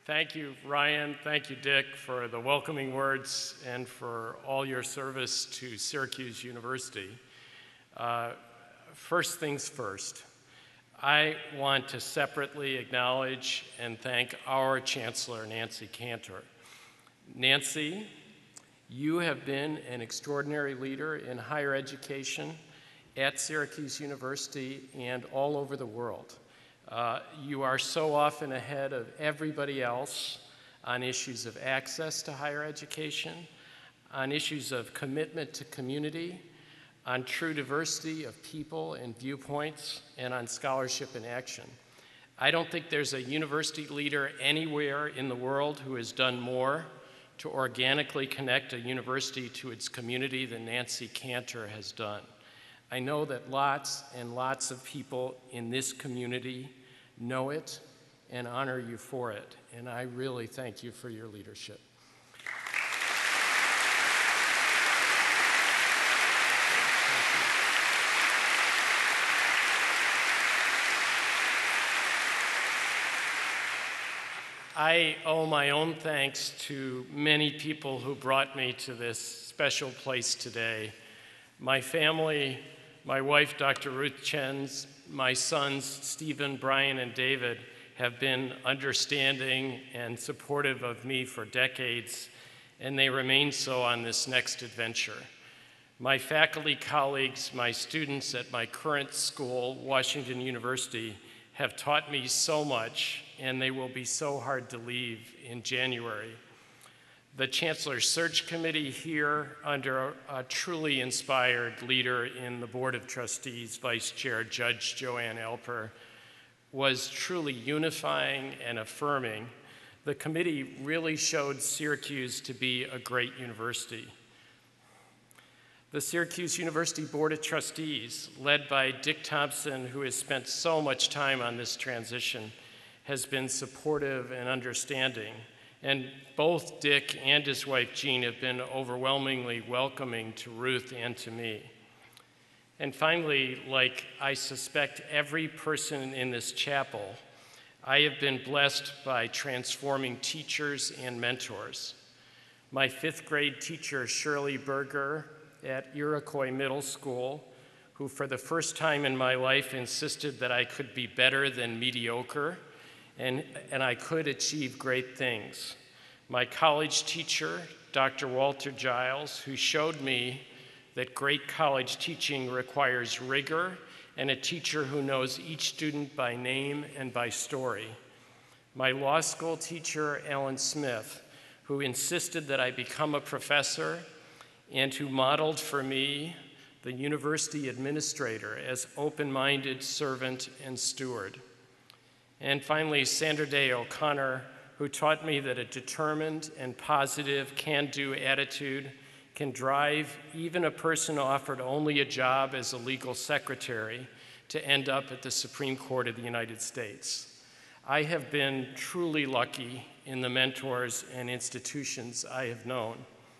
Thank you, Ryan. Thank you, Dick, for the welcoming words and for all your service to Syracuse University. First things first, I want to separately acknowledge and thank our Chancellor, Nancy Cantor. Nancy, you have been an extraordinary leader in higher education at Syracuse University and all over the world. You are so often ahead of everybody else on issues of access to higher education, on issues of commitment to community, on true diversity of people and viewpoints, and on scholarship and action. I don't think there's a university leader anywhere in the world who has done more to organically connect a university to its community than Nancy Cantor has done. I know that lots and lots of people in this community know it and honor you for it, and I really thank you for your leadership. I owe my own thanks to many people who brought me to this special place today. My family, my wife, Dr. Ruth Chenz, my sons, Stephen, Brian, and David, have been understanding and supportive of me for decades, and they remain so on this next adventure. My faculty colleagues, my students at my current school, Washington University, have taught me so much, and they will be so hard to leave in January. The Chancellor's Search Committee here, under a truly inspired leader in the Board of Trustees, Vice Chair Judge Joanne Alper, was truly unifying and affirming. The committee really showed Syracuse to be a great university. The Syracuse University Board of Trustees, led by Dick Thompson, who has spent so much time on this transition, has been supportive and understanding. And both Dick and his wife, Jean, have been overwhelmingly welcoming to Ruth and to me. And finally, like I suspect every person in this chapel, I have been blessed by transforming teachers and mentors. My 5th grade teacher, Shirley Berger, at Iroquois Middle School, who for the first time in my life insisted that I could be better than mediocre and I could achieve great things. My college teacher, Dr. Walter Giles, who showed me that great college teaching requires rigor and a teacher who knows each student by name and by story. My law school teacher, Alan Smith, who insisted that I become a professor and who modeled for me the university administrator as open-minded servant and steward. And finally, Sandra Day O'Connor, who taught me that a determined and positive can-do attitude can drive even a person offered only a job as a legal secretary to end up at the Supreme Court of the United States. I have been truly lucky in the mentors and institutions I have known.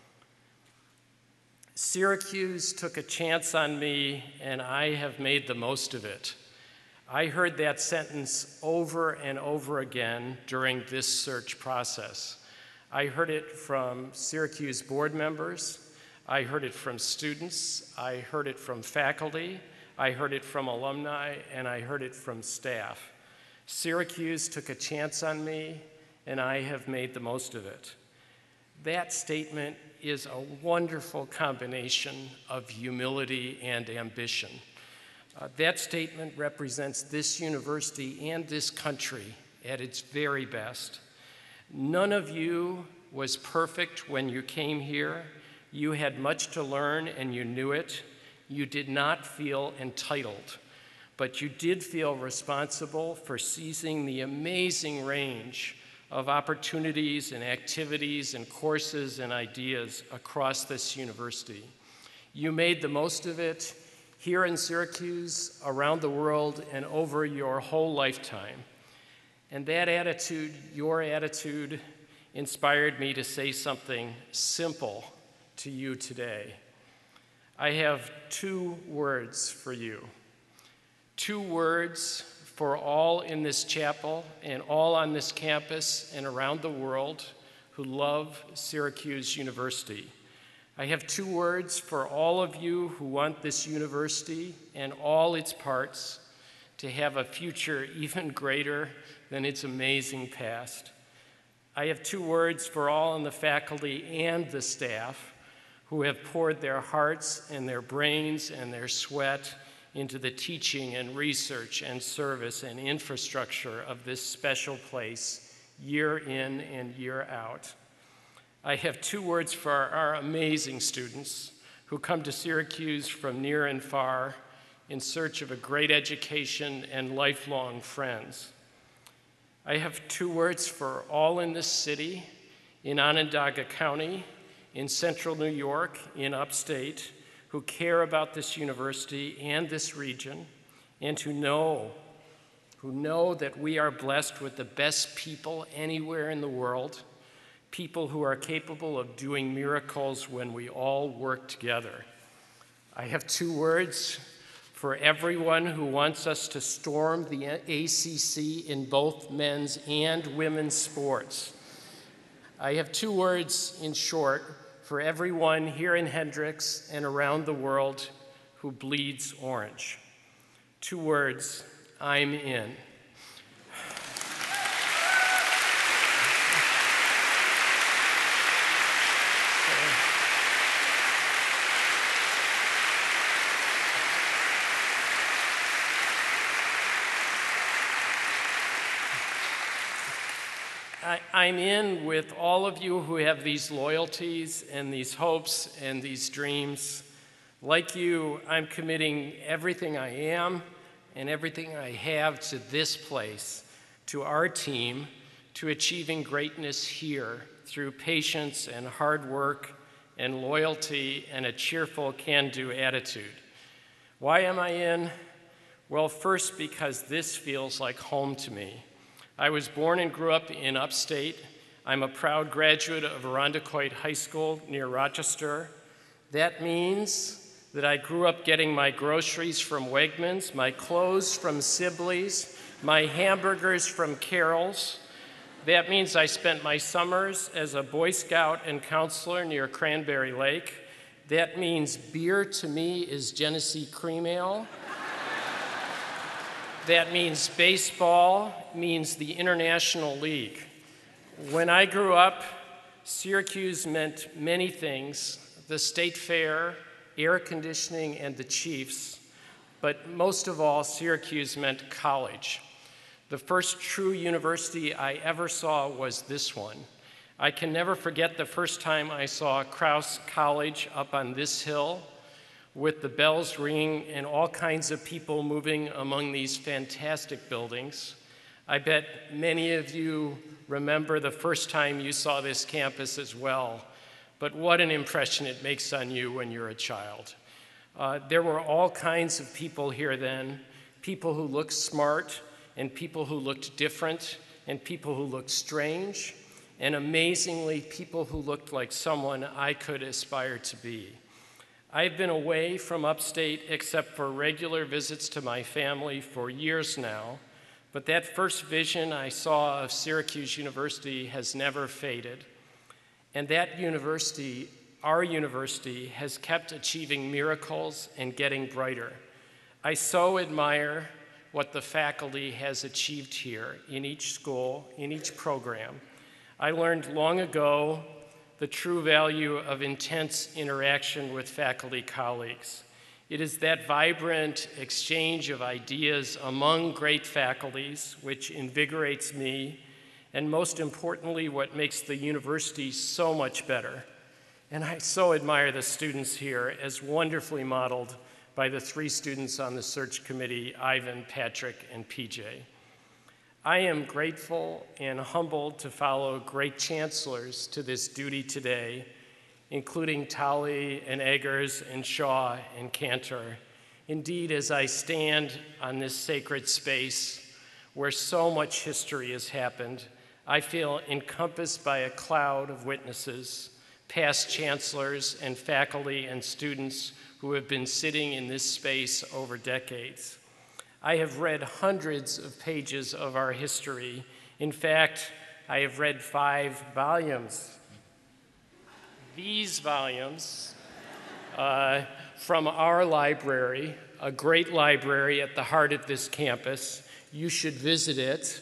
Syracuse took a chance on me, and I have made the most of it. I heard that sentence over and over again during this search process. I heard it from Syracuse board members, I heard it from students, I heard it from faculty, I heard it from alumni, and I heard it from staff. Syracuse took a chance on me, and I have made the most of it. That statement is a wonderful combination of humility and ambition. That statement represents this university and this country at its very best. None of you was perfect when you came here. You had much to learn and you knew it. You did not feel entitled, but you did feel responsible for seizing the amazing range of opportunities and activities and courses and ideas across this university. You made the most of it here in Syracuse, around the world, and over your whole lifetime. And that attitude, your attitude, inspired me to say something simple to you today. I have 2 words for you. 2 words for all in this chapel and all on this campus and around the world who love Syracuse University. I have 2 words for all of you who want this university and all its parts to have a future even greater than its amazing past. I have 2 words for all in the faculty and the staff who have poured their hearts and their brains and their sweat into the teaching and research and service and infrastructure of this special place year in and year out. I have 2 words for our amazing students who come to Syracuse from near and far in search of a great education and lifelong friends. I have 2 words for all in this city, in Onondaga County, in central New York, in upstate, who care about this university and this region, and who know that we are blessed with the best people anywhere in the world, people who are capable of doing miracles when we all work together. I have 2 words for everyone who wants us to storm the ACC in both men's and women's sports. I have 2 words, in short, for everyone here in Hendrix and around the world who bleeds orange. 2 words, I'm in. I'm in with all of you who have these loyalties and these hopes and these dreams. Like you, I'm committing everything I am and everything I have to this place, to our team, to achieving greatness here through patience and hard work and loyalty and a cheerful can-do attitude. Why am I in? Well, first, because this feels like home to me. I was born and grew up in upstate. I'm a proud graduate of Irondequoit High School near Rochester. That means that I grew up getting my groceries from Wegmans, my clothes from Sibley's, my hamburgers from Carol's. That means I spent my summers as a Boy Scout and counselor near Cranberry Lake. That means beer to me is Genesee Cream Ale. That means baseball means the International League. When I grew up, Syracuse meant many things: the State Fair, air conditioning, and the Chiefs. But most of all, Syracuse meant college. The first true university I ever saw was this one. I can never forget the first time I saw Krause College up on this hill, with the bells ringing and all kinds of people moving among these fantastic buildings. I bet many of you remember the first time you saw this campus as well, but what an impression it makes on you when you're a child. There were all kinds of people here then, people who looked smart and people who looked different and people who looked strange, and amazingly, people who looked like someone I could aspire to be. I've been away from upstate except for regular visits to my family for years now, but that first vision I saw of Syracuse University has never faded. And that university, our university, has kept achieving miracles and getting brighter. I so admire what the faculty has achieved here in each school, in each program. I learned long ago the true value of intense interaction with faculty colleagues. It is that vibrant exchange of ideas among great faculties which invigorates me, and most importantly, what makes the university so much better. And I so admire the students here, as wonderfully modeled by the 3 students on the search committee, Ivan, Patrick, and PJ. I am grateful and humbled to follow great chancellors to this duty today, including Tolley and Eggers and Shaw and Cantor. Indeed, as I stand on this sacred space where so much history has happened, I feel encompassed by a cloud of witnesses, past chancellors and faculty and students who have been sitting in this space over decades. I have read hundreds of pages of our history. In fact, I have read 5 volumes. These volumes from our library, a great library at the heart of this campus. You should visit it.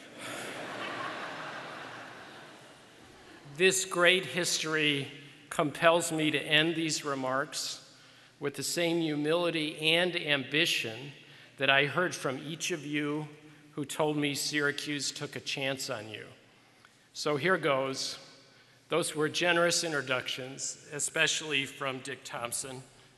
This great history compels me to end these remarks with the same humility and ambition that I heard from each of you who told me Syracuse took a chance on you. So here goes. Those were generous introductions, especially from Dick Thompson.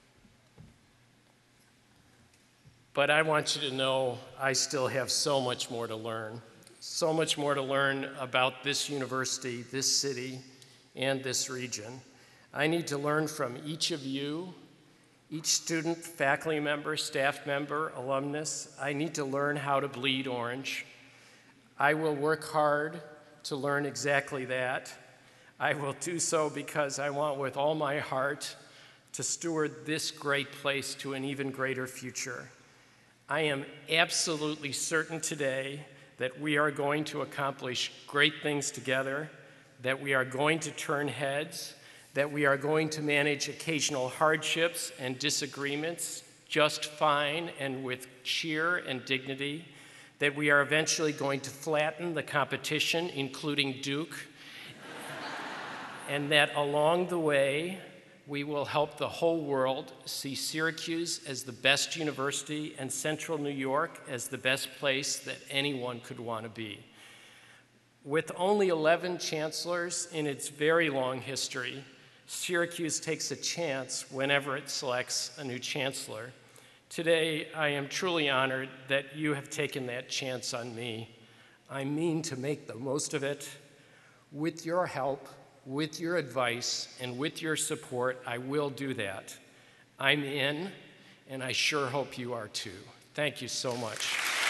But I want you to know I still have so much more to learn. So much more to learn about this university, this city, and this region. I need to learn from each of you, each student, faculty member, staff member, alumnus. I need to learn how to bleed orange. I will work hard to learn exactly that. I will do so because I want with all my heart to steward this great place to an even greater future. I am absolutely certain today that we are going to accomplish great things together, that we are going to turn heads, that we are going to manage occasional hardships and disagreements just fine and with cheer and dignity, that we are eventually going to flatten the competition, including Duke, and that along the way, we will help the whole world see Syracuse as the best university and Central New York as the best place that anyone could want to be. With only 11 chancellors in its very long history, Syracuse takes a chance whenever it selects a new chancellor. Today, I am truly honored that you have taken that chance on me. I mean to make the most of it. With your help, with your advice, and with your support, I will do that. I'm in, and I sure hope you are too. Thank you so much.